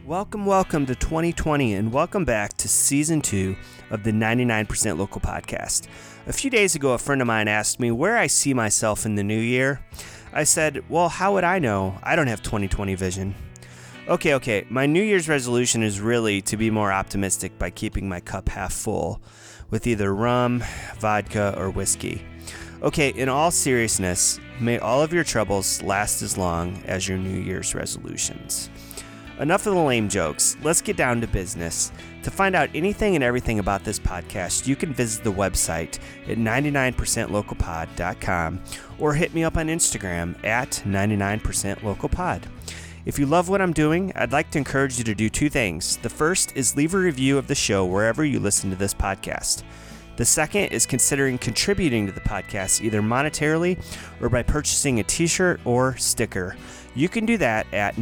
Welcome to 2020, and welcome back to Season 2 of the 99% Local Podcast. A few days ago, a friend of mine asked me where I see myself in the new year. I said, well, how would I know? I don't have 2020 vision. Okay, my New Year's resolution is really to be more optimistic by keeping my cup half full with either rum, vodka, or whiskey. Okay, in all seriousness, may all of your troubles last as long as your New Year's resolutions. Enough of the lame jokes. Let's get down to business. To find out anything and everything about this podcast, you can visit the website at 99percentlocalpod.com or hit me up on Instagram at 99percentlocalpod. If you love what I'm doing, I'd like to encourage you to do two things. The first is leave a review of the show wherever you listen to this podcast. The second is considering contributing to the podcast either monetarily or by purchasing a t-shirt or sticker. You can do that at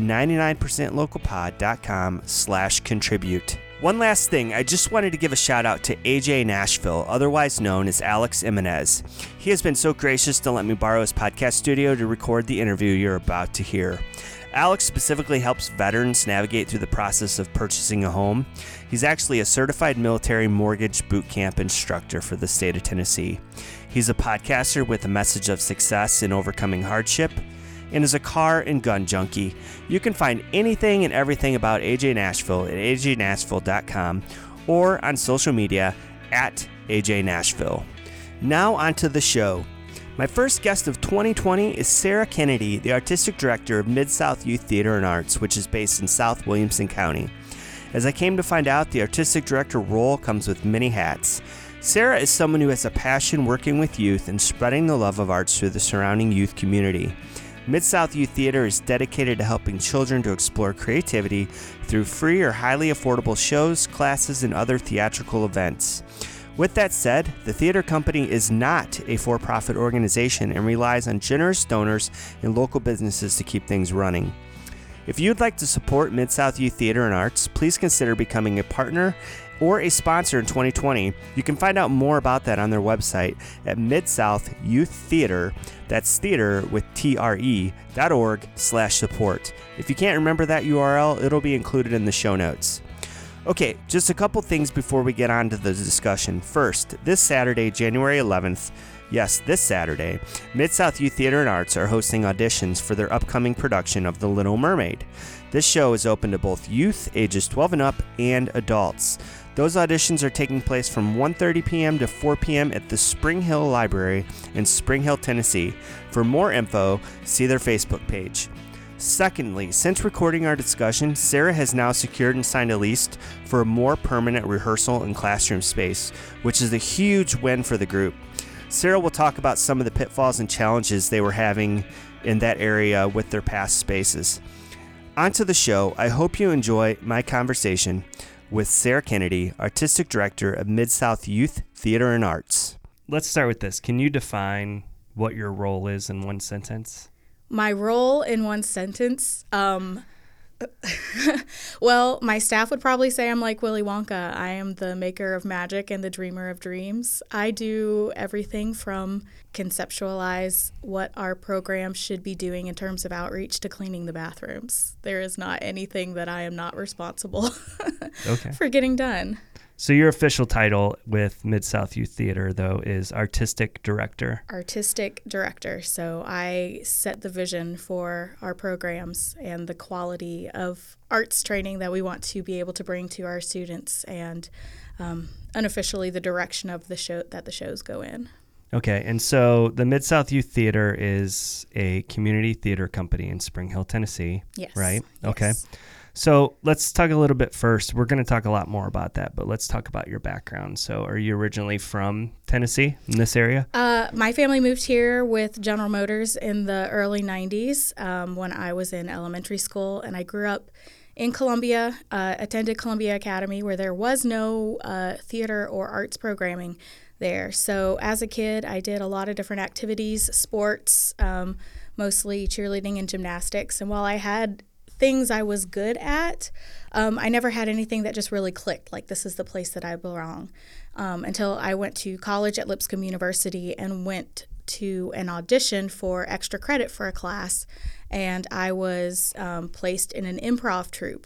99percentlocalpod.com/contribute. One last thing, I just wanted to give a shout out to AJ Nashville, otherwise known as Alex Jimenez. He has been so gracious to let me borrow his podcast studio to record the interview you're about to hear. Alex specifically helps veterans navigate through the process of purchasing a home. He's actually a certified military mortgage boot camp instructor for the state of Tennessee. He's a podcaster with a message of success in overcoming hardship, and is a car and gun junkie. You can find anything and everything about AJ Nashville at ajnashville.com or on social media at AJ Nashville. Now onto the show. My first guest of 2020 is Sarah Kennedy, the Artistic Director of Mid-South Youth Theater and Arts, which is based in South Williamson County. As I came to find out, the Artistic Director role comes with many hats. Sarah is someone who has a passion working with youth and spreading the love of arts through the surrounding youth community. Mid-South Youth Theater is dedicated to helping children to explore creativity through free or highly affordable shows, classes, and other theatrical events. With that said, the theater company is not a for-profit organization and relies on generous donors and local businesses to keep things running. If you'd like to support Mid-South Youth Theater and Arts, please consider becoming a partner or a sponsor in 2020. You can find out more about that on their website at Mid-South Youth Theater, that's theater with TRE.org/support. If you can't remember that URL, it'll be included in the show notes. Okay, just a couple things before we get on to the discussion. First, this Saturday, January 11th, yes, this Saturday, Mid-South Youth Theater and Arts are hosting auditions for their upcoming production of The Little Mermaid. This show is open to both youth, ages 12 and up, and adults. Those auditions are taking place from 1:30 p.m. to 4 p.m. at the Spring Hill Library in Spring Hill, Tennessee. For more info, see their Facebook page. Secondly, since recording our discussion, Sarah has now secured and signed a lease for a more permanent rehearsal and classroom space, which is a huge win for the group. Sarah will talk about some of the pitfalls and challenges they were having in that area with their past spaces. On to the show. I hope you enjoy my conversation with Sarah Kennedy, Artistic Director of Mid-South Youth Theater and Arts. Let's start with this. Can you define what your role is in one sentence? My role in one sentence? Well, my staff would probably say I'm like Willy Wonka. I am the maker of magic and the dreamer of dreams. I do everything from conceptualize what our program should be doing in terms of outreach to cleaning the bathrooms. There is not anything that I am not responsible for getting done. So your official title with Mid-South Youth Theater, though, is Artistic Director. Artistic Director. So I set the vision for our programs and the quality of arts training that we want to be able to bring to our students, and unofficially the direction of the show that the shows go in. Okay, and so the Mid-South Youth Theater is a community theater company in Spring Hill, Tennessee, yes. Right? Yes. Okay. So let's talk a little bit first. We're going to talk a lot more about that, but let's talk about your background. So are you originally from Tennessee, in this area? My family moved here with General Motors in the early 90s when I was in elementary school, and I grew up in Columbia, attended Columbia Academy, where there was no theater or arts programming there. So as a kid, I did a lot of different activities, sports, mostly cheerleading and gymnastics. And while I had things I was good at, I never had anything that just really clicked, like this is the place that I belong, until I went to college at Lipscomb University and went to an audition for extra credit for a class, and I was placed in an improv troupe.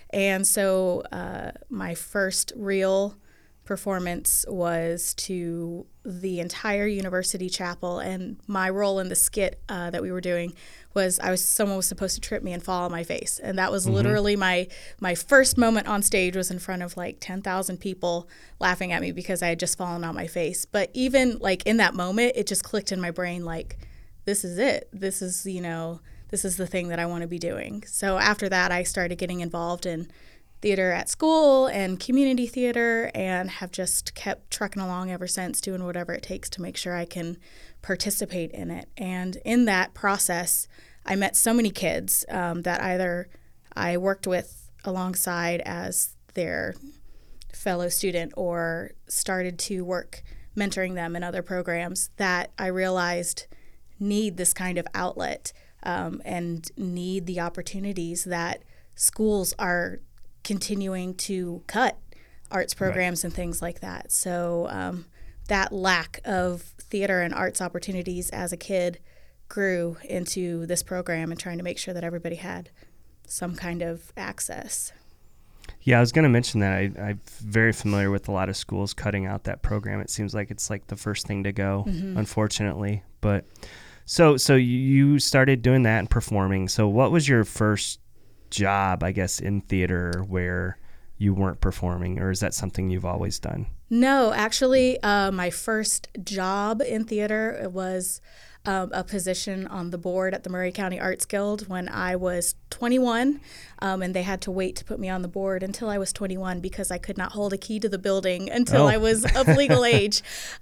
And so my first real performance was to the entire university chapel, and my role in the skit that we were doing was someone was supposed to trip me and fall on my face, and that was literally my first moment on stage was in front of like 10,000 people laughing at me because I had just fallen on my face. But even like in that moment, it just clicked in my brain like, this is it. This is the thing that I want to be doing. So after that, I started getting involved in theater at school and community theater, and have just kept trucking along ever since, doing whatever it takes to make sure I can participate in it. And in that process, I met so many kids that either I worked with alongside as their fellow student or started to work mentoring them in other programs that I realized need this kind of outlet and need the opportunities that schools are continuing to cut arts programs and things like that. So that lack of theater and arts opportunities as a kid grew into this program and trying to make sure that everybody had some kind of access. Yeah, I was going to mention that. I'm very familiar with a lot of schools cutting out that program. It seems like it's like the first thing to go, unfortunately. But so you started doing that and performing. So what was your first job, I guess, in theater where you weren't performing, or is that something you've always done? No, actually, my first job in theater was a position on the board at the Maury County Arts Guild when I was 21, and they had to wait to put me on the board until I was 21 because I could not hold a key to the building until I was of legal age.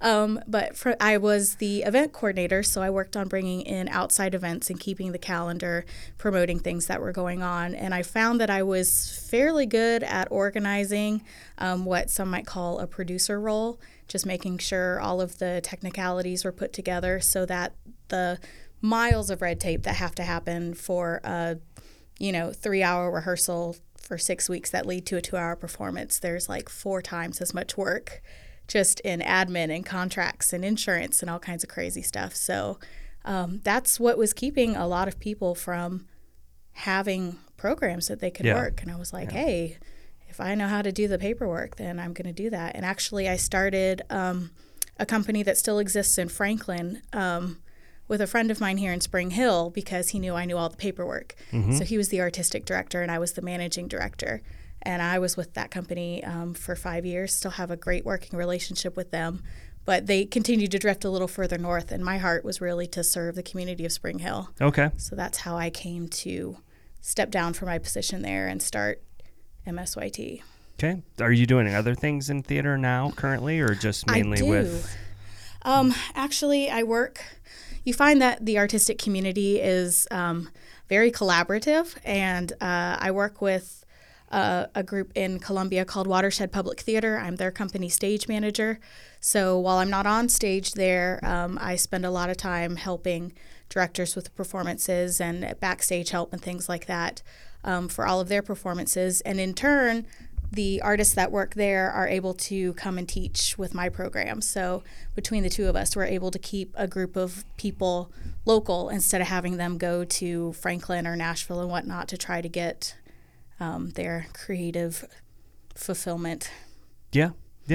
I was the event coordinator, so I worked on bringing in outside events and keeping the calendar, promoting things that were going on. And I found that I was fairly good at organizing what some might call a producer role, just making sure all of the technicalities were put together so that the miles of red tape that have to happen for a 3-hour rehearsal for 6 weeks that lead to a 2-hour performance, there's like 4 times as much work just in admin and contracts and insurance and all kinds of crazy stuff. So that's what was keeping a lot of people from having programs that they could work. And I was like, hey, if I know how to do the paperwork, then I'm going to do that. And actually, I started a company that still exists in Franklin with a friend of mine here in Spring Hill because he knew I knew all the paperwork. So he was the artistic director and I was the managing director. And I was with that company for 5 years, still have a great working relationship with them. But they continued to drift a little further north, and my heart was really to serve the community of Spring Hill. Okay. So that's how I came to step down from my position there and start MSYT. Okay. Are you doing other things in theater now currently, or just mainly with? Actually, I work. You find that the artistic community is very collaborative, and I work with a group in Columbia called Watershed Public Theater. I'm their company stage manager. So while I'm not on stage there, I spend a lot of time helping directors with performances and backstage help and things like that for all of their performances. And in turn, the artists that work there are able to come and teach with my program. So between the two of us, we're able to keep a group of people local instead of having them go to Franklin or Nashville and whatnot to try to get their creative fulfillment. Yeah.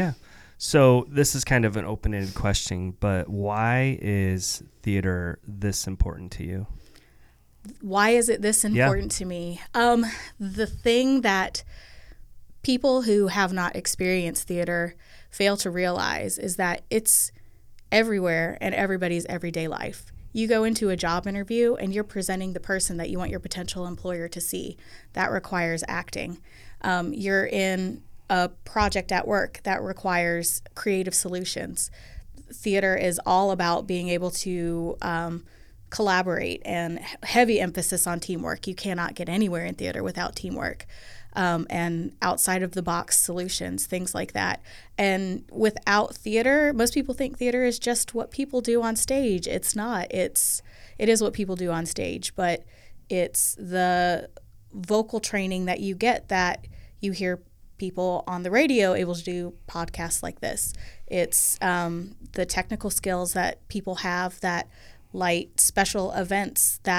So this is kind of an open-ended question, but why is theater this important to you? Why is it this important to me? The thing that people who have not experienced theater fail to realize is that it's everywhere in everybody's everyday life. You go into a job interview and you're presenting the person that you want your potential employer to see. That requires acting. You're in a project at work that requires creative solutions. Theater is all about being able to collaborate and heavy emphasis on teamwork. You cannot get anywhere in theater without teamwork. And outside of the box solutions, things like that. And without theater, most people think theater is just what people do on stage. It's not. It is what people do on stage, but it's the vocal training that you get that you hear people on the radio able to do podcasts like this. It's the technical skills that people have that light special events that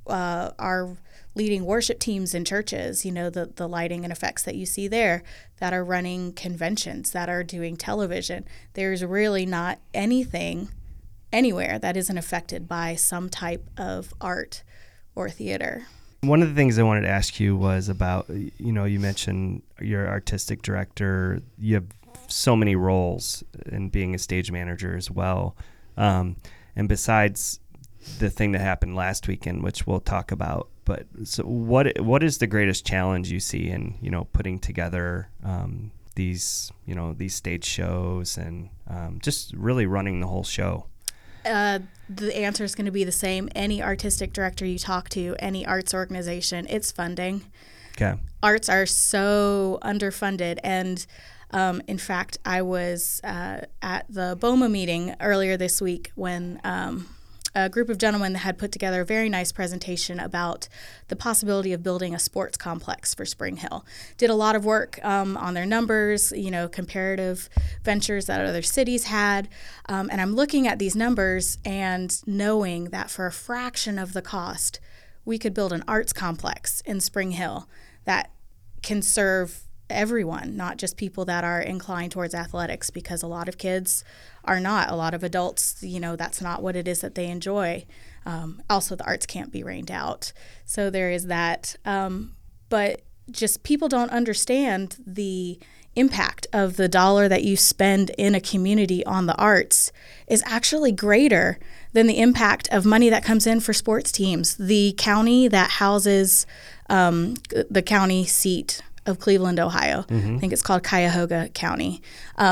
are leading worship teams in churches, the lighting and effects that you see there, that are running conventions, that are doing television. There's really not anything anywhere that isn't affected by some type of art or theater. One of the things I wanted to ask you was about, you mentioned you're artistic director. You have so many roles in being a stage manager as well. And besides the thing that happened last weekend, which we'll talk about, but so what is the greatest challenge you see in, putting together these stage shows and just really running the whole show? The answer is going to be the same. Any artistic director you talk to, any arts organization, it's funding. Okay. Arts are so underfunded. And in fact, I was at the BOMA meeting earlier this week when a group of gentlemen had put together a very nice presentation about the possibility of building a sports complex for Spring Hill. Did a lot of work on their numbers, comparative ventures that other cities had. And I'm looking at these numbers and knowing that for a fraction of the cost, we could build an arts complex in Spring Hill that can serve everyone, not just people that are inclined towards athletics, because a lot of kids are not. A lot of adults, that's not what it is that they enjoy. Also, the arts can't be rained out. So there is that. But just people don't understand the impact of the dollar that you spend in a community on the arts is actually greater than the impact of money that comes in for sports teams. The county that houses the county seat of Cleveland, Ohio. Mm-hmm. I think it's called Cuyahoga County.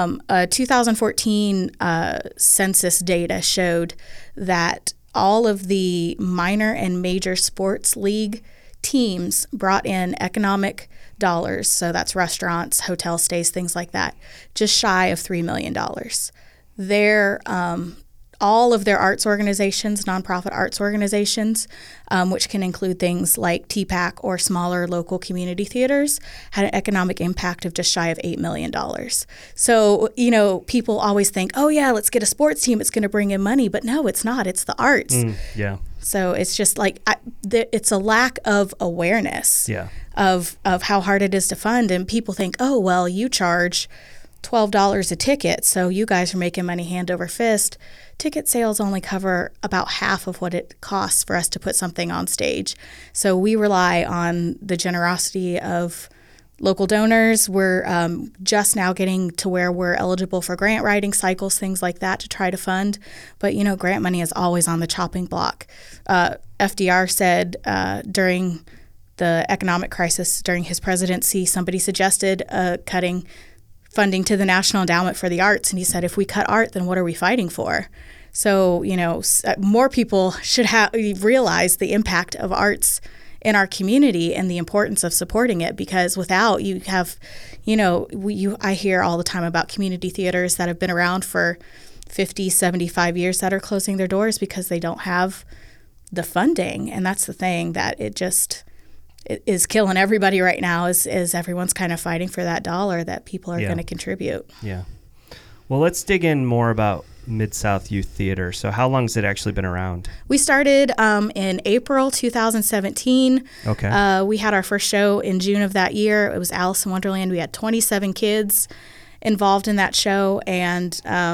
2014 census data showed that all of the minor and major sports league teams brought in economic dollars, so that's restaurants, hotel stays, things like that, just shy of $3 million. All of their arts organizations, nonprofit arts organizations, which can include things like TPAC or smaller local community theaters, had an economic impact of just shy of $8 million. So, people always think, oh yeah, let's get a sports team, it's going to bring in money. But no, it's not. It's the arts. Yeah. So it's just like, it's a lack of awareness of how hard it is to fund. And people think, oh, well, you charge $12 a ticket, so you guys are making money hand over fist. Ticket sales only cover about half of what it costs for us to put something on stage. So we rely on the generosity of local donors. We're just now getting to where we're eligible for grant writing cycles, things like that, to try to fund. But, grant money is always on the chopping block. FDR said during the economic crisis, during his presidency, somebody suggested cutting funding to the National Endowment for the Arts. And he said, if we cut art, then what are we fighting for? So, more people should realize the impact of arts in our community and the importance of supporting it, because without, you have, I hear all the time about community theaters that have been around for 50, 75 years that are closing their doors because they don't have the funding. And that's the thing that it is killing everybody right now is everyone's kind of fighting for that dollar that people are going to contribute. Yeah. Well, let's dig in more about Mid-South Youth Theater. So how long has it actually been around? We started in April 2017. Okay. We had our first show in June of that year. It was Alice in Wonderland. We had 27 kids involved in that show. And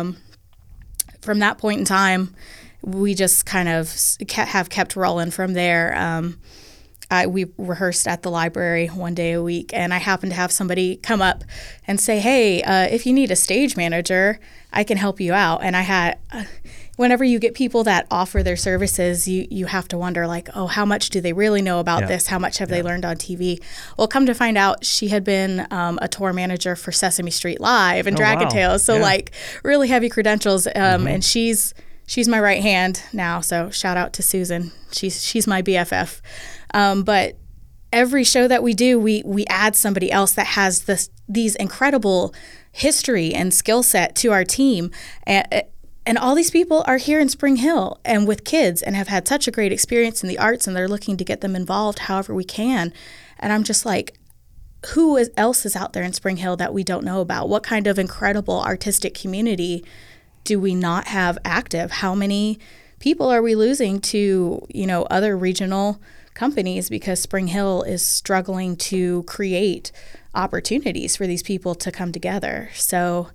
from that point in time, we just kind of have kept rolling from there. We rehearsed at the library one day a week, and I happened to have somebody come up and say, hey, if you need a stage manager, I can help you out. And I had, whenever you get people that offer their services, you have to wonder, like, oh, how much do they really know about this? How much have they learned on TV? Well, come to find out, she had been a tour manager for Sesame Street Live and Dragon Tales. So, really heavy credentials. And she's my right hand now. So shout out to Susan. She's my BFF. But every show that we do, we add somebody else that has these incredible history and skill set to our team. And all these people are here in Spring Hill and with kids and have had such a great experience in the arts, and they're looking to get them involved however we can. And I'm just like, who else is out there in Spring Hill that we don't know about? What kind of incredible artistic community do we not have active? How many people are we losing to, other regional companies because Spring Hill is struggling to create opportunities for these people to come together. So,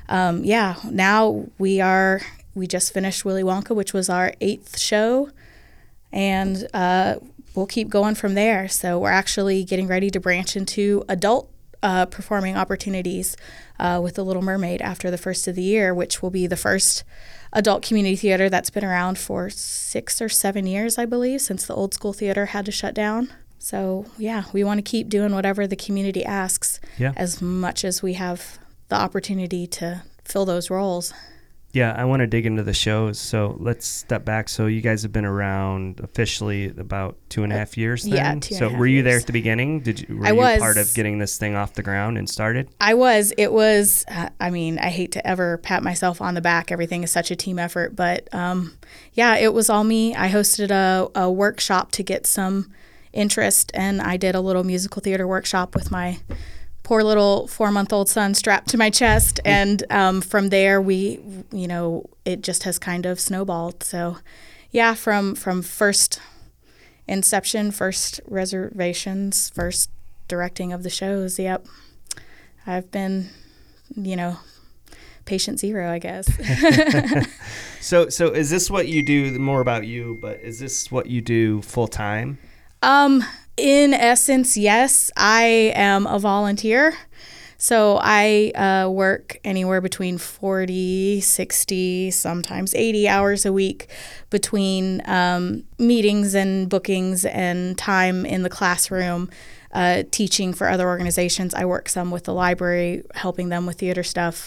now we just finished Willy Wonka, which was our 8th show, and we'll keep going from there. So we're actually getting ready to branch into adult performing opportunities with The Little Mermaid after the first of the year, which will be the first adult community theater that's been around for 6 or 7 years, I believe, since the old school theater had to shut down. So, we want to keep doing whatever the community asks as much as we have the opportunity to fill those roles. Yeah, I want to dig into the shows. So let's step back. So you guys have been around officially about 2.5 years then? Yeah, 2.5 So were you there years. at the beginning? Were I you was. part of getting this thing off the ground and started? I was. It was, I hate to ever pat myself on the back. Everything is such a team effort. But it was all me. I hosted a workshop to get some interest, and I did a little musical theater workshop with my poor little 4-month-old son strapped to my chest. And from there, it just has kind of snowballed. So, from first inception, first reservations, first directing of the shows, I've been, patient zero, I guess. So is this what you do, more about you, but is this what you do full time? In essence, yes. I am a volunteer. So I work anywhere between 40, 60, sometimes 80 hours a week between meetings and bookings and time in the classroom, teaching for other organizations. I work some with the library, helping them with theater stuff.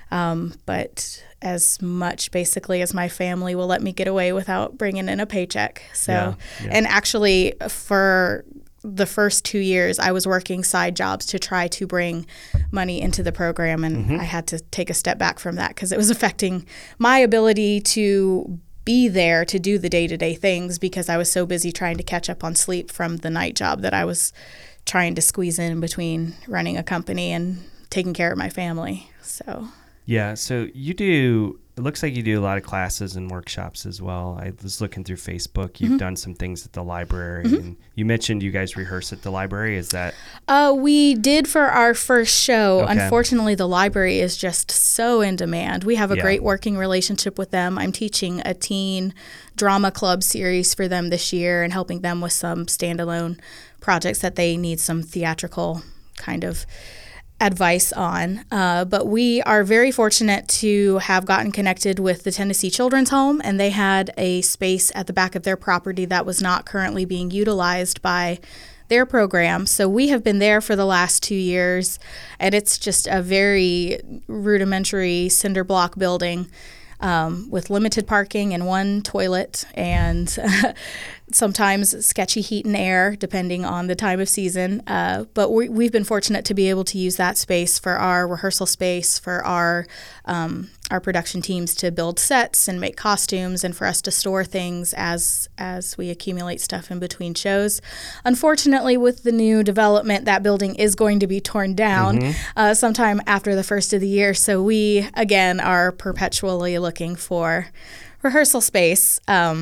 But as much basically as my family will let me get away without bringing in a paycheck. So, and actually for the first 2 years, I was working side jobs to try to bring money into the program. And I had to take a step back from that because it was affecting my ability to be there to do the day-to-day things because I was so busy trying to catch up on sleep from the night job that I was trying to squeeze in between running a company and taking care of my family. So... Yeah, so it looks like you do a lot of classes and workshops as well. I was looking through Facebook. You've done some things at the library. And you mentioned you guys rehearse at the library. Is that? We did for our first show. Okay. Unfortunately, the library is just so in demand. We have a great working relationship with them. I'm teaching a teen drama club series for them this year and helping them with some standalone projects that they need some theatrical kind of advice on. But we are very fortunate to have gotten connected with the Tennessee Children's Home, and they had a space at the back of their property that was not currently being utilized by their program. So we have been there for the last 2 years, and it's just a very rudimentary cinder block building with limited parking and one toilet and sometimes sketchy heat and air depending on the time of season. But we've been fortunate to be able to use that space for our rehearsal space, for our production teams to build sets and make costumes, and for us to store things as we accumulate stuff in between shows. Unfortunately, with the new development, that building is going to be torn down sometime after the first of the year. So we, again, are perpetually looking for rehearsal space.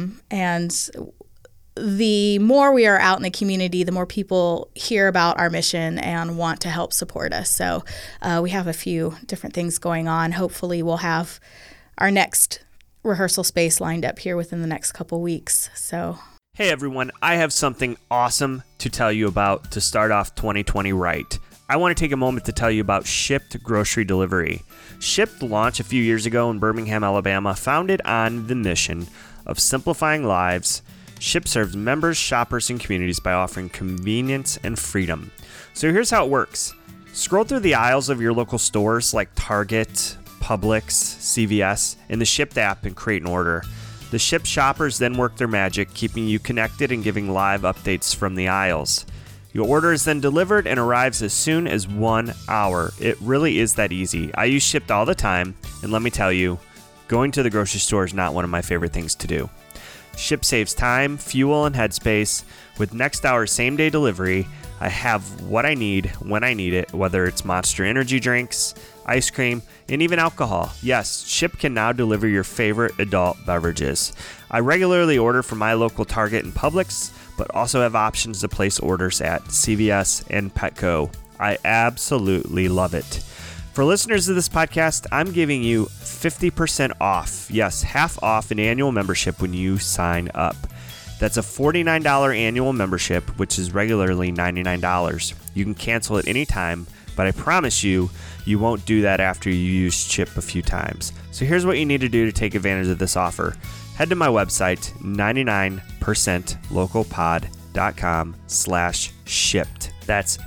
And the more we are out in the community, the more people hear about our mission and want to help support us. So we have a few different things going on. Hopefully we'll have our next rehearsal space lined up here within the next couple weeks. So, hey everyone, I have something awesome to tell you about to start off 2020 right. I want to take a moment to tell you about Shipt Grocery Delivery. Shipt launched a few years ago in Birmingham, Alabama, founded on the mission of simplifying lives. Shipt serves members, shoppers, and communities by offering convenience and freedom. So here's how it works. Scroll through the aisles of your local stores like Target, Publix, CVS, in the Shipt app and create an order. The Shipt shoppers then work their magic, keeping you connected and giving live updates from the aisles. Your order is then delivered and arrives as soon as 1 hour. It really is that easy. I use Shipt all the time, and let me tell you, going to the grocery store is not one of my favorite things to do. Shipt saves time, fuel, and headspace with next hour same-day delivery. I have what I need when I need it, whether it's Monster energy drinks, ice cream, and even alcohol. Yes, Shipt can now deliver your favorite adult beverages. I regularly order from my local Target and Publix, but also have options to place orders at CVS and Petco. I absolutely love it. For listeners of this podcast, I'm giving you 50% off. Yes, half off an annual membership when you sign up. That's a $49 annual membership, which is regularly $99. You can cancel at any time, but I promise you, you won't do that after you use Shipt a few times. So here's what you need to do to take advantage of this offer. Head to my website, 99percentlocalpod.com/shipt. That's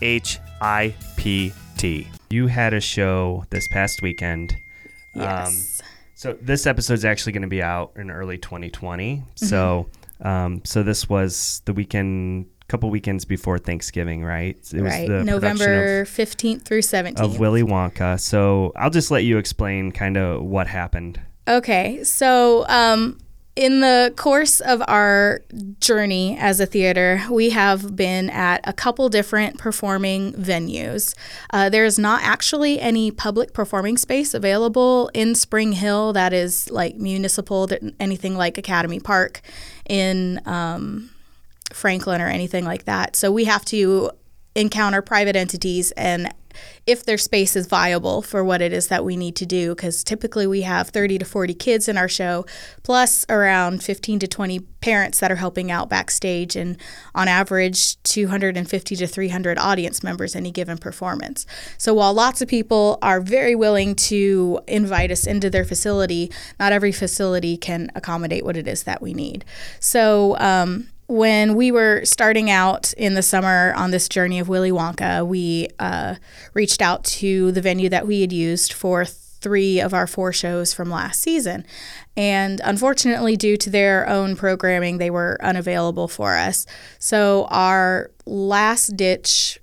SHIPT. You had a show this past weekend. Yes. So this episode's actually going to be out in early 2020. So this was the weekend, couple weekends before Thanksgiving, right? It was the November 15th through 17th. Of Willy Wonka. So I'll just let you explain kind of what happened. Okay. So in the course of our journey as a theater, we have been at a couple different performing venues. There's not actually any public performing space available in Spring Hill that is like municipal, anything like Academy Park in Franklin or anything like that. So we have to encounter private entities and if their space is viable for what it is that we need to do, because typically we have 30 to 40 kids in our show, plus around 15 to 20 parents that are helping out backstage, and on average 250 to 300 audience members any given performance. So while lots of people are very willing to invite us into their facility, not every facility can accommodate what it is that we need. So when we were starting out in the summer on this journey of Willy Wonka, we reached out to the venue that we had used for 3 of our 4 shows from last season. And unfortunately, due to their own programming, they were unavailable for us. So our last-ditch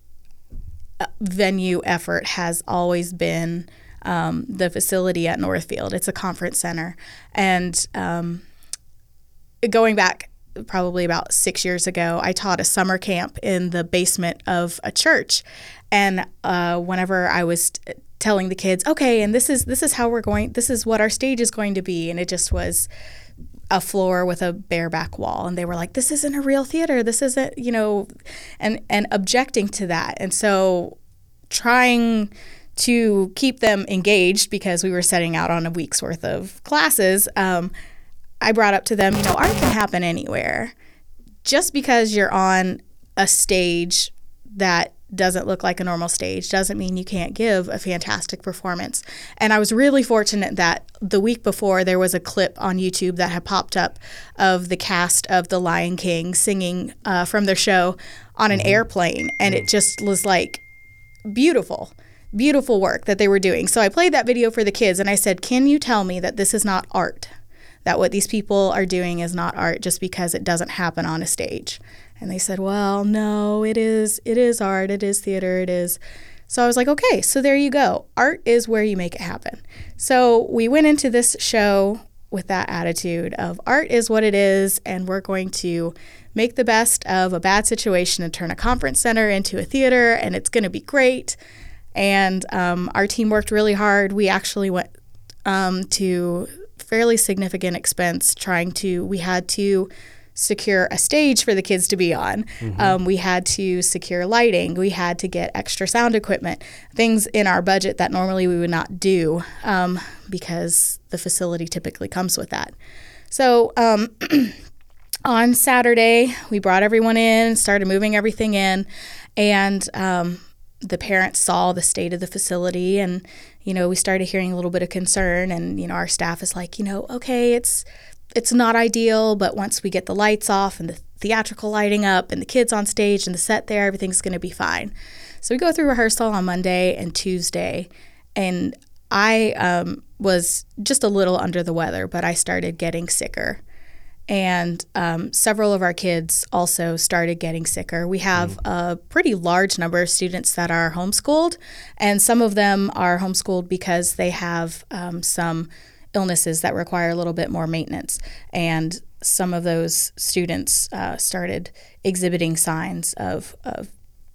venue effort has always been the facility at Northfield. It's a conference center. And going back probably about 6 years ago, I taught a summer camp in the basement of a church. And whenever I was telling the kids, okay, and this is how we're going, this is what our stage is going to be, and it just was a floor with a bareback wall, and they were like, this isn't a real theater, this isn't, and objecting to that. And so trying to keep them engaged, because we were setting out on a week's worth of classes, I brought up to them, art can happen anywhere. Just because you're on a stage that doesn't look like a normal stage doesn't mean you can't give a fantastic performance. And I was really fortunate that the week before there was a clip on YouTube that had popped up of the cast of The Lion King singing from their show on an airplane. And it just was like beautiful work that they were doing. So I played that video for the kids and I said, can you tell me that this is not art? That what these people are doing is not art just because it doesn't happen on a stage. And they said, well, no, it is art, it is theater, it is. So I was like, okay, so there you go. Art is where you make it happen. So we went into this show with that attitude of art is what it is, and we're going to make the best of a bad situation and turn a conference center into a theater, and it's going to be great. And our team worked really hard. We actually went to fairly significant expense we had to secure a stage for the kids to be on. We had to secure lighting. We had to get extra sound equipment, things in our budget that normally we would not do because the facility typically comes with that. So on Saturday, we brought everyone in, started moving everything in, and the parents saw the state of the facility, and we started hearing a little bit of concern, and our staff is like, okay, it's not ideal, but once we get the lights off and the theatrical lighting up and the kids on stage and the set there, everything's going to be fine. So we go through rehearsal on Monday and Tuesday, and I was just a little under the weather, but I started getting sicker. And several of our kids also started getting sicker. We have a pretty large number of students that are homeschooled, and some of them are homeschooled because they have some illnesses that require a little bit more maintenance. And some of those students started exhibiting signs of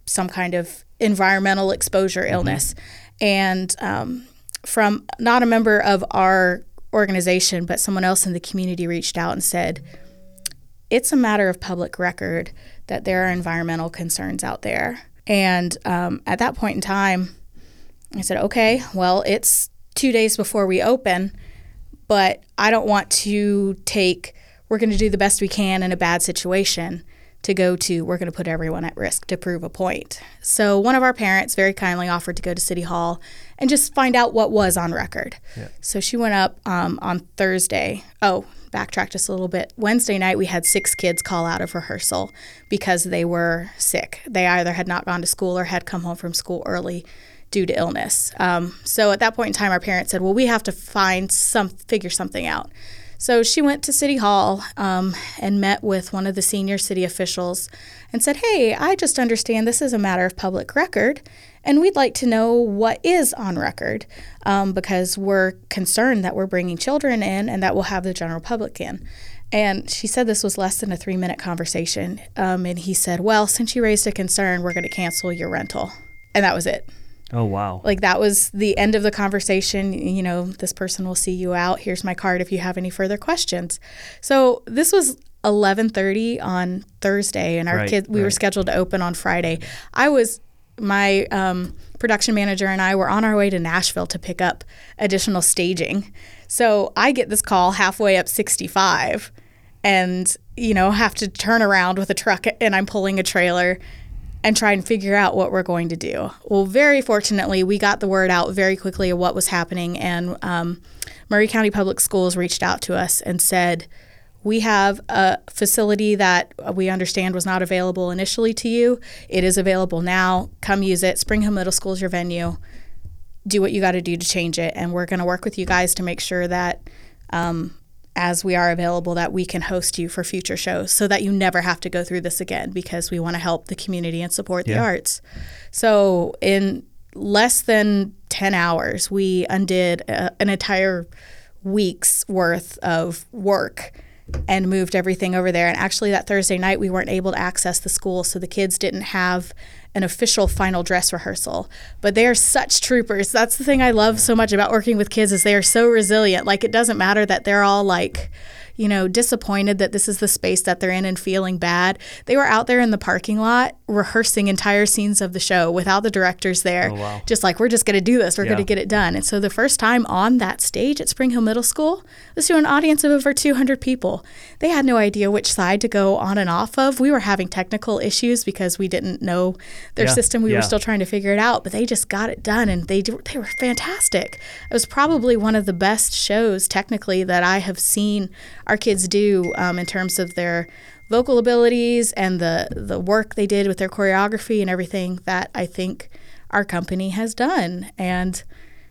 some kind of environmental exposure illness. And from not a member of our organization, but someone else in the community reached out and said, it's a matter of public record that there are environmental concerns out there. And at that point in time, I said, okay, well, it's 2 days before we open, but I don't want to we're going to do the best we can in a bad situation to we're going to put everyone at risk to prove a point. So one of our parents very kindly offered to go to City Hall and just find out what was on record. Yeah. So she went up on Thursday. Oh, backtrack just a little bit. Wednesday night, we had 6 kids call out of rehearsal because they were sick. They either had not gone to school or had come home from school early due to illness. So at that point in time, our parents said, well, we have to figure something out. So she went to City Hall and met with one of the senior city officials and said, hey, I just understand this is a matter of public record, and we'd like to know what is on record because we're concerned that we're bringing children in and that we'll have the general public in. And she said this was less than a 3-minute conversation. And he said, well, since you raised a concern, we're going to cancel your rental. And that was it. Oh, wow. Like, that was the end of the conversation. You know, this person will see you out. Here's my card if you have any further questions. So this was 11:30 on Thursday, and we were scheduled to open on Friday. My production manager and I were on our way to Nashville to pick up additional staging. So I get this call halfway up 65 and, have to turn around with a truck, and I'm pulling a trailer and try and figure out what we're going to do. Well, very fortunately, we got the word out very quickly of what was happening, and Maury County Public Schools reached out to us and said, we have a facility that we understand was not available initially to you. It is available now. Come use it. Spring Hill Middle School is your venue. Do what you got to do to change it, and we're going to work with you guys to make sure that as we are available, that we can host you for future shows so that you never have to go through this again, because we want to help the community and support the arts. So in less than 10 hours, we undid an entire week's worth of work and moved everything over there. And actually that Thursday night, we weren't able to access the school, so the kids didn't have an official final dress rehearsal. But they are such troopers. That's the thing I love so much about working with kids, is they are so resilient. Like, it doesn't matter that they're all like, disappointed that this is the space that they're in and feeling bad. They were out there in the parking lot rehearsing entire scenes of the show without the directors there. Oh, wow. Just like, we're just going to do this. We're going to get it done. And so the first time on that stage at Spring Hill Middle School was to an audience of over 200 people. They had no idea which side to go on and off of. We were having technical issues because we didn't know their system. We were still trying to figure it out, but they just got it done, and they were fantastic. It was probably one of the best shows technically that I have seen our kids do in terms of their vocal abilities and the work they did with their choreography and everything that I think our company has done. And,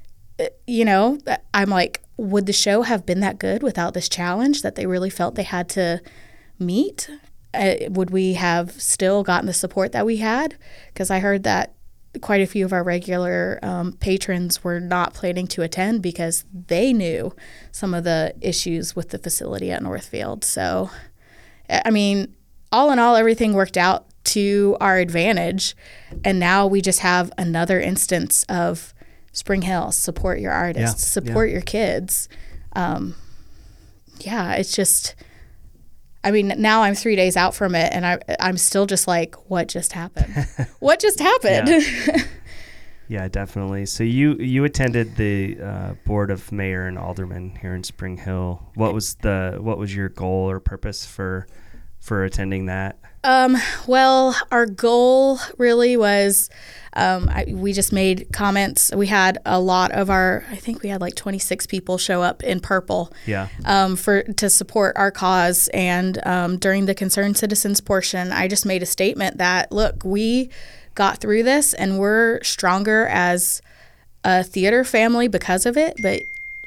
I'm like, would the show have been that good without this challenge that they really felt they had to meet? Would we have still gotten the support that we had? Because I heard that quite a few of our regular patrons were not planning to attend because they knew some of the issues with the facility at Northfield. So, I mean, all in all, everything worked out to our advantage. And now we just have another instance of Spring Hill, support your artists, support your kids. It's just, I mean, now I'm 3 days out from it, and I'm still just like, what just happened? What just happened? Yeah, definitely. So you attended the board of mayor and aldermen here in Spring Hill. What was your goal or purpose for attending that? Well, our goal really was, we just made comments. We had a lot of I think we had like 26 people show up in purple, to support our cause. And during the Concerned Citizens portion, I just made a statement that, look, we got through this and we're stronger as a theater family because of it. But,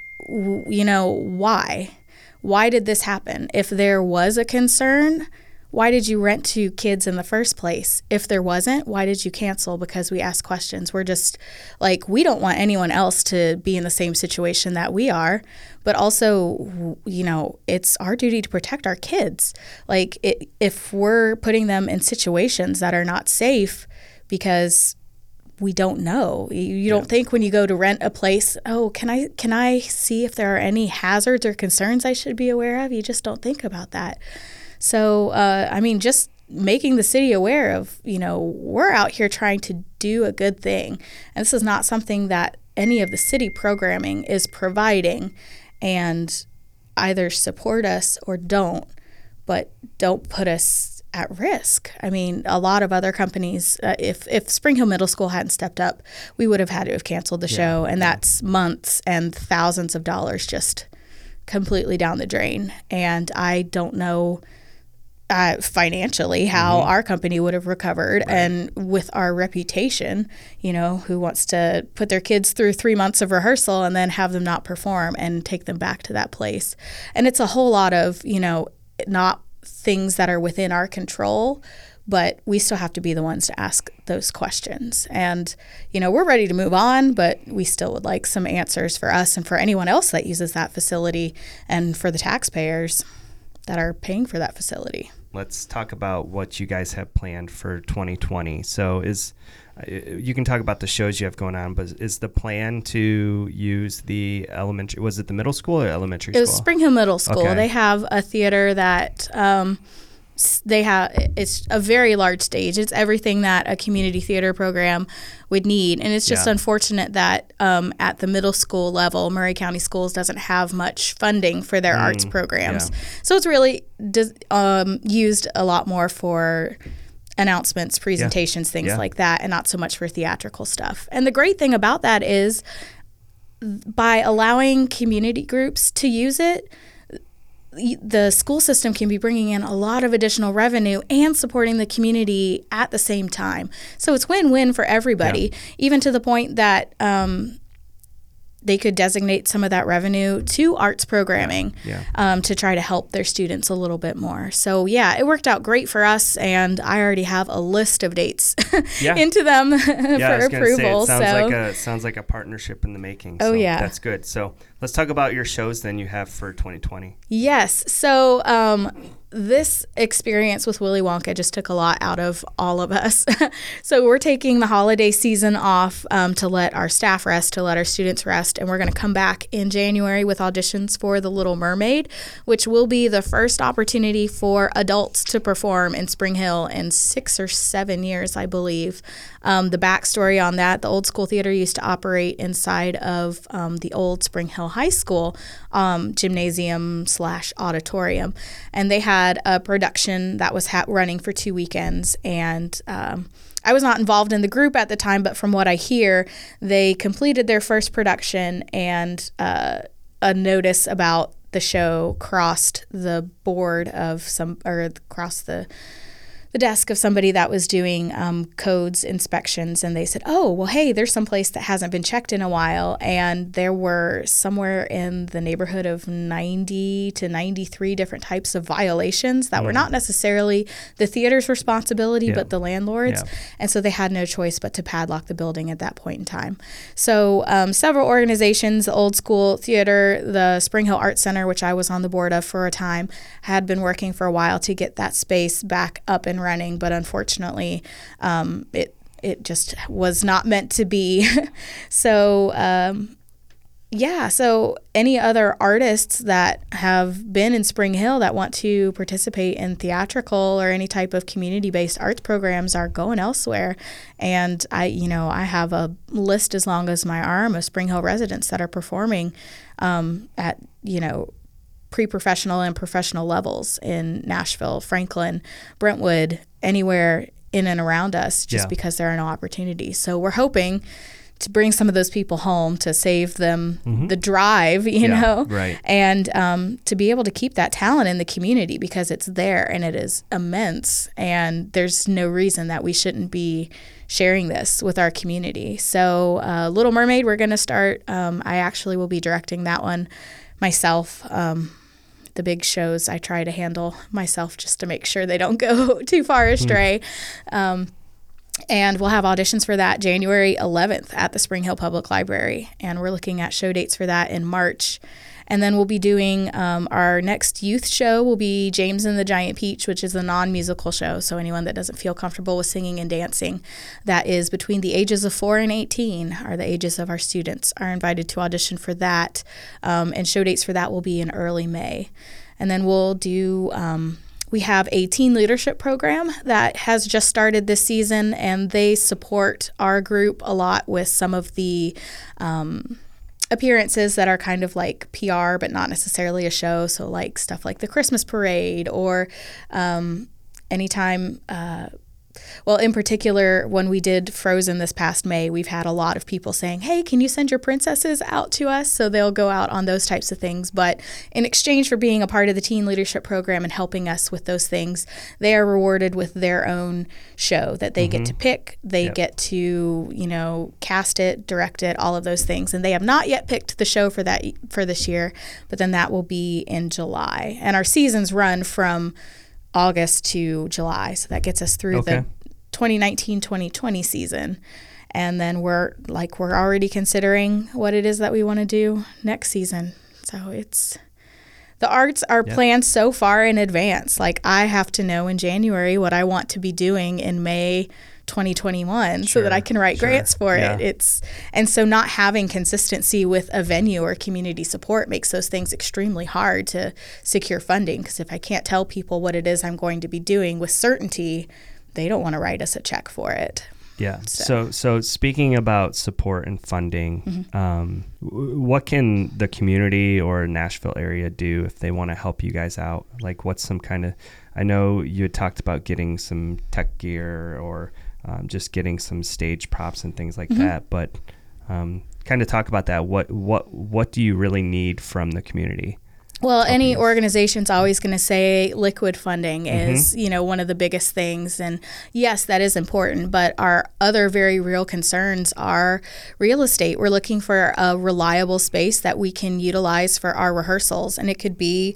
why? Why did this happen? If there was a concern, why did you rent to kids in the first place? If there wasn't, why did you cancel? Because we asked questions. We're just like, we don't want anyone else to be in the same situation that we are. But also, it's our duty to protect our kids. Like, if we're putting them in situations that are not safe because we don't know. You don't think when you go to rent a place, oh, can I see if there are any hazards or concerns I should be aware of? You just don't think about that. So, just making the city aware of, we're out here trying to do a good thing. And this is not something that any of the city programming is providing, and either support us or don't, but don't put us at risk. I mean, a lot of other companies, if Spring Hill Middle School hadn't stepped up, we would have had to have canceled the show, and that's months and thousands of dollars just completely down the drain. And I don't know financially how our company would have recovered. Right. And with our reputation, who wants to put their kids through 3 months of rehearsal and then have them not perform and take them back to that place. And it's a whole lot of, not things that are within our control, but we still have to be the ones to ask those questions. And, we're ready to move on, but we still would like some answers for us and for anyone else that uses that facility, and for the taxpayers that are paying for that facility. Let's talk about what you guys have planned for 2020. So you can talk about the shows you have going on, but is the plan to use the elementary, was it the middle school or elementary school? It was Spring Hill Middle School. Okay. They have a theater that it's a very large stage. It's everything that a community theater program would need. And it's just unfortunate that at the middle school level, Murray County Schools doesn't have much funding for their arts programs. Yeah. So it's really used a lot more for announcements, presentations, things like that, and not so much for theatrical stuff. And the great thing about that is by allowing community groups to use it, the school system can be bringing in a lot of additional revenue and supporting the community at the same time. So it's win-win for everybody, even to the point that they could designate some of that revenue to arts programming to try to help their students a little bit more. So, it worked out great for us, and I already have a list of dates into them for approval. It sounds like a partnership in the making. So that's good. So let's talk about your shows then you have for 2020. Yes. So this experience with Willy Wonka just took a lot out of all of us. So we're taking the holiday season off to let our staff rest, to let our students rest, and we're going to come back in January with auditions for The Little Mermaid, which will be the first opportunity for adults to perform in Spring Hill in 6 or 7 years, I believe. The backstory on that, the old school theater used to operate inside of the old Spring Hill High School gymnasium/auditorium, and they had a production that was running for 2 weekends, and I was not involved in the group at the time, but from what I hear, they completed their first production, and a notice about the show crossed the board of crossed the desk of somebody that was doing codes inspections, and they said, oh, well, hey, there's some place that hasn't been checked in a while, and there were somewhere in the neighborhood of 90 to 93 different types of violations that were not necessarily the theater's responsibility, but the landlord's, and so they had no choice but to padlock the building at that point in time. So several organizations, the Old School Theater, the Spring Hill Arts Center, which I was on the board of for a time, had been working for a while to get that space back up and running, but unfortunately it just was not meant to be. So so any other artists that have been in Spring Hill that want to participate in theatrical or any type of community-based arts programs are going elsewhere. And I have a list as long as my arm of Spring Hill residents that are performing at pre-professional and professional levels in Nashville, Franklin, Brentwood, anywhere in and around us, just because there are no opportunities. So we're hoping to bring some of those people home to save them the drive, and to be able to keep that talent in the community, because it's there and it is immense, and there's no reason that we shouldn't be sharing this with our community. So Little Mermaid, we're going to start. I actually will be directing that one myself. The big shows I try to handle myself just to make sure they don't go too far astray. And we'll have auditions for that January 11th at the Spring Hill Public Library. And we're looking at show dates for that in March. And then we'll be doing our next youth show will be James and the Giant Peach, which is a non-musical show. So anyone that doesn't feel comfortable with singing and dancing, that is between the ages of 4 and 18 are the ages of our students, are invited to audition for that. And show dates for that will be in early May. And then we'll do... we have a teen leadership program that has just started this season, and they support our group a lot with some of the appearances that are kind of like PR, but not necessarily a show. So like stuff like the Christmas parade or anytime well, in particular, when we did Frozen this past May, we've had a lot of people saying, hey, can you send your princesses out to us? So they'll go out on those types of things. But in exchange for being a part of the teen leadership program and helping us with those things, they are rewarded with their own show that they get to pick. They get to, cast it, direct it, all of those things. And they have not yet picked the show for this year, but then that will be in July. And our seasons run from August to July. So that gets us through the 2019-2020 season. And then we're already considering what it is that we want to do next season. So the arts are planned so far in advance. Like I have to know in January what I want to be doing in May 2021 so that I can write grants for it. And so not having consistency with a venue or community support makes those things extremely hard to secure funding, because if I can't tell people what it is I'm going to be doing with certainty, they don't want to write us a check for it. Yeah. So speaking about support and funding, what can the community or Nashville area do if they want to help you guys out? Like what's some kind of, I know you had talked about getting some tech gear or just getting some stage props and things like that, but kind of talk about that. What do you really need from the community? Well, any organization's always going to say liquid funding is, one of the biggest things. And yes, that is important. But our other very real concerns are real estate. We're looking for a reliable space that we can utilize for our rehearsals. And it could be,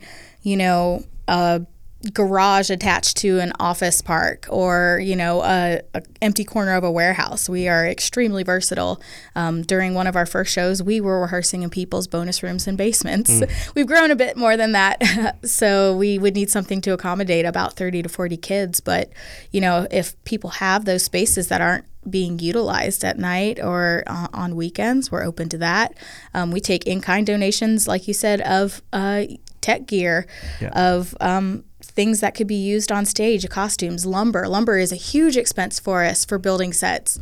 a garage attached to an office park or, a empty corner of a warehouse. We are extremely versatile. During one of our first shows, we were rehearsing in people's bonus rooms and basements. We've grown a bit more than that. So we would need something to accommodate about 30 to 40 kids. But, if people have those spaces that aren't being utilized at night or on weekends, we're open to that. We take in-kind donations, like you said, of tech gear, of things that could be used on stage, costumes, lumber. Lumber is a huge expense for us for building sets.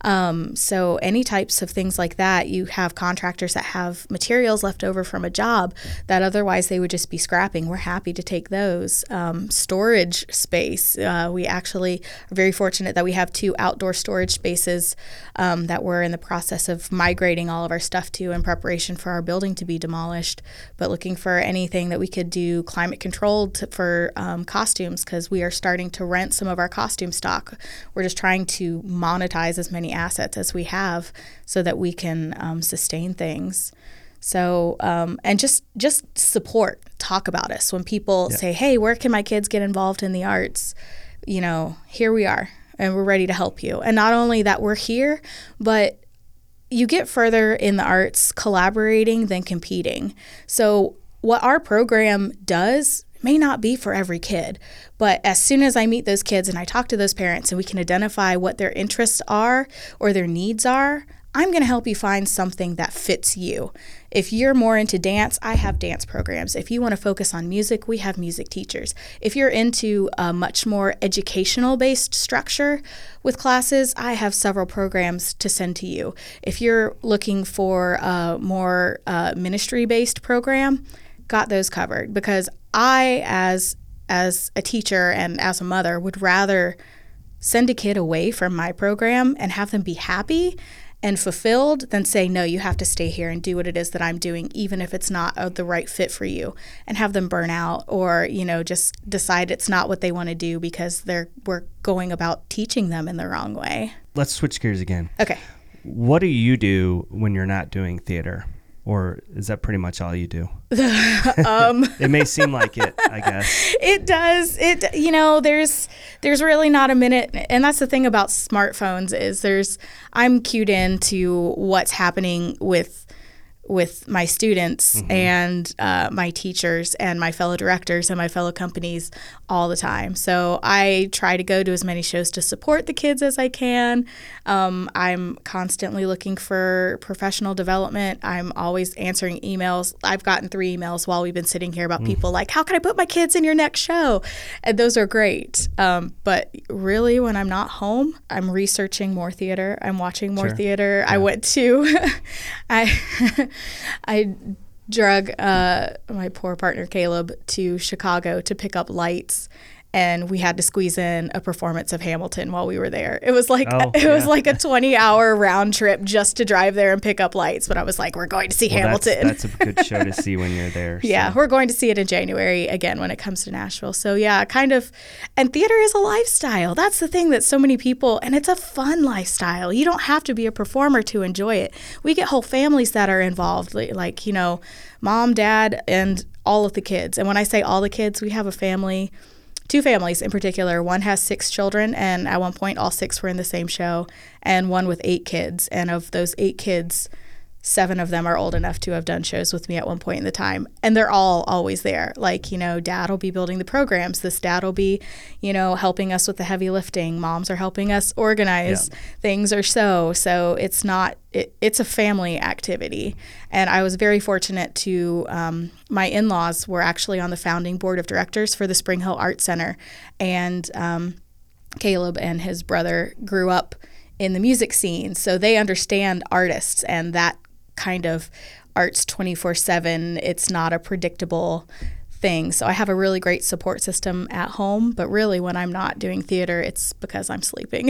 So any types of things like that, you have contractors that have materials left over from a job that otherwise they would just be scrapping. We're happy to take those. Storage space. We actually are very fortunate that we have 2 outdoor storage spaces that we're in the process of migrating all of our stuff to in preparation for our building to be demolished, but looking for anything that we could do climate controlled for costumes, because we are starting to rent some of our costume stock. We're just trying to monetize as many assets as we have so that we can sustain things. So, and just support, talk about us. When people say, hey, where can my kids get involved in the arts? Here we are, and we're ready to help you. And not only that we're here, but you get further in the arts collaborating than competing. So what our program does may not be for every kid, but as soon as I meet those kids and I talk to those parents and we can identify what their interests are or their needs are, I'm going to help you find something that fits you. If you're more into dance, I have dance programs. If you want to focus on music, we have music teachers. If you're into a much more educational-based structure with classes, I have several programs to send to you. If you're looking for a more ministry-based program, got those covered, because I, as a teacher and as a mother, would rather send a kid away from my program and have them be happy and fulfilled than say, no, you have to stay here and do what it is that I'm doing, even if it's not the right fit for you, and have them burn out or, just decide it's not what they want to do because we're going about teaching them in the wrong way. Let's switch gears again. Okay. What do you do when you're not doing theater? Or is that pretty much all you do? It may seem like it, I guess. It does. There's really not a minute. And that's the thing about smartphones is I'm cued into what's happening with with my students and my teachers and my fellow directors and my fellow companies all the time. So I try to go to as many shows to support the kids as I can. I'm constantly looking for professional development. I'm always answering emails. I've gotten 3 emails while we've been sitting here about people like, how can I put my kids in your next show? And those are great. But really, when I'm not home, I'm researching more theater. I'm watching more theater. Yeah. I went to, I drug my poor partner Caleb to Chicago to pick up lights, and we had to squeeze in a performance of Hamilton while we were there. It was like was like a 20-hour round trip just to drive there and pick up lights. But I was like, we're going to see Hamilton. That's a good show to see when you're there. Yeah, we're going to see it in January again when it comes to Nashville. So yeah, and theater is a lifestyle. That's the thing that so many people, and it's a fun lifestyle. You don't have to be a performer to enjoy it. We get whole families that are involved, like, mom, dad, and all of the kids. And when I say all the kids, we have a family, 2 families in particular. One has 6 children, and at one point all 6 were in the same show, and one with 8 kids. And of those 8 kids, 7 of them are old enough to have done shows with me at one point in the time. And they're all always there. Like, dad will be building the programs. This dad will be, helping us with the heavy lifting. Moms are helping us organize things or so. So it's a family activity. And I was very fortunate to, my in-laws were actually on the founding board of directors for the Spring Hill Art Center. And Caleb and his brother grew up in the music scene. So they understand artists and that kind of art's 24/7. It's not a predictable thing. So I have a really great support system at home, but really when I'm not doing theater, it's because I'm sleeping.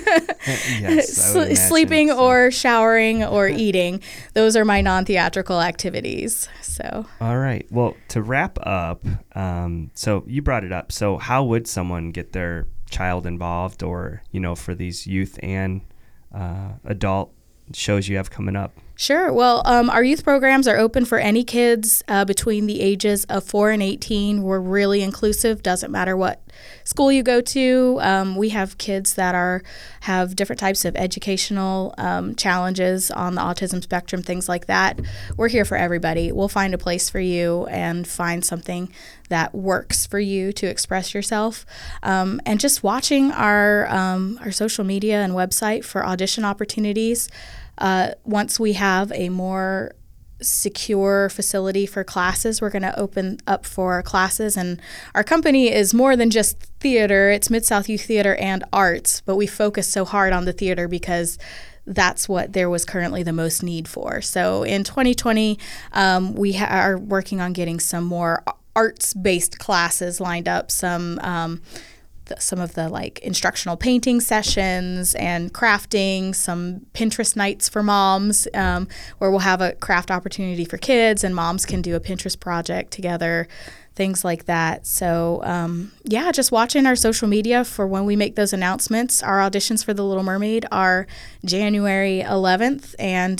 Yes, I would imagine, sleeping or showering or eating. Those are my non-theatrical activities. So. All right. Well, to wrap up, so you brought it up. So how would someone get their child involved, or, for these youth and adult shows you have coming up? Sure. Well, our youth programs are open for any kids between the ages of 4 and 18. We're really inclusive. Doesn't matter what school you go to. We have kids that have different types of educational challenges on the autism spectrum, things like that. We're here for everybody. We'll find a place for you and find something that works for you to express yourself. And just watching our social media and website for audition opportunities. Once we have a more secure facility for classes, we're going to open up for classes. And our company is more than just theater. It's Mid-South Youth Theater and Arts, but we focus so hard on the theater because that's what there was currently the most need for. So in 2020, we are working on getting some more arts-based classes lined up, some of the instructional painting sessions and crafting, some Pinterest nights for moms, where we'll have a craft opportunity for kids and moms can do a Pinterest project together, things like that. So just watching our social media for when we make those announcements. Our auditions for The Little Mermaid are January 11th, and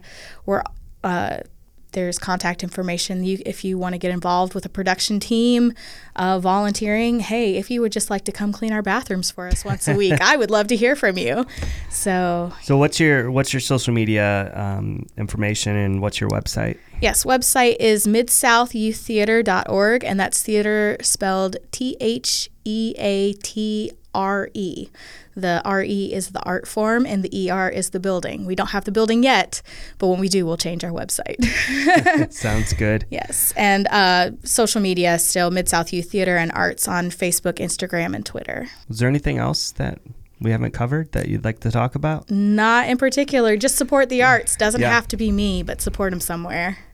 there's contact information if you want to get involved with a production team, volunteering. Hey, if you would just like to come clean our bathrooms for us once a week, I would love to hear from you. So what's your social media information, and what's your website? Yes, website is midsouthyouththeater.org, and that's theater spelled THEATRE. The RE is the art form, and the ER is the building. We don't have the building yet, but when we do, we'll change our website. Sounds good. Yes, and social media still Mid-South Youth Theater and Arts on Facebook, Instagram, and Twitter. Is there anything else that we haven't covered that you'd like to talk about? Not in particular. Just support the arts. Doesn't have to be me, but support them somewhere.